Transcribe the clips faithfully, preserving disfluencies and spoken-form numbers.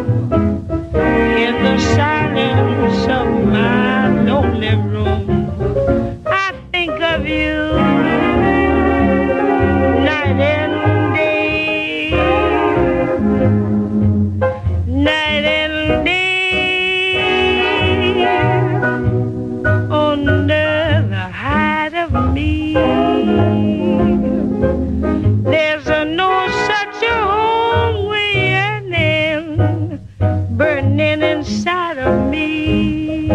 in the silence of my lonely room. I think of you night and day, night and day, under the hide of me. There's a no such old yearning burning inside of me,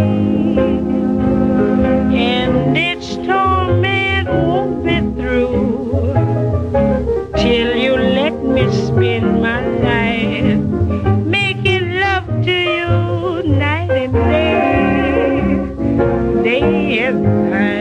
and its torment won't be through till you let me spend my life making love to you night and day, day and night.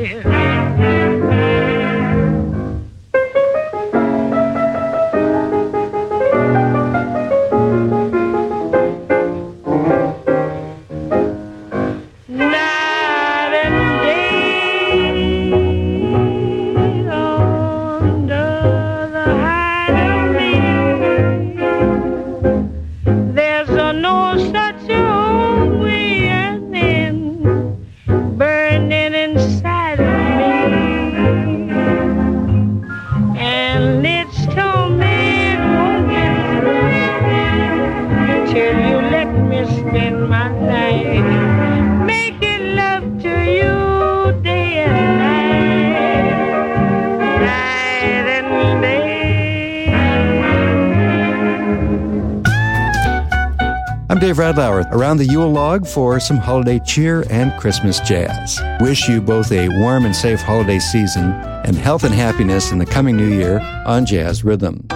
I'm Dave Radlauer, around the Yule log for some holiday cheer and Christmas jazz. Wish you both a warm and safe holiday season and health and happiness in the coming new year on Jazz Rhythm.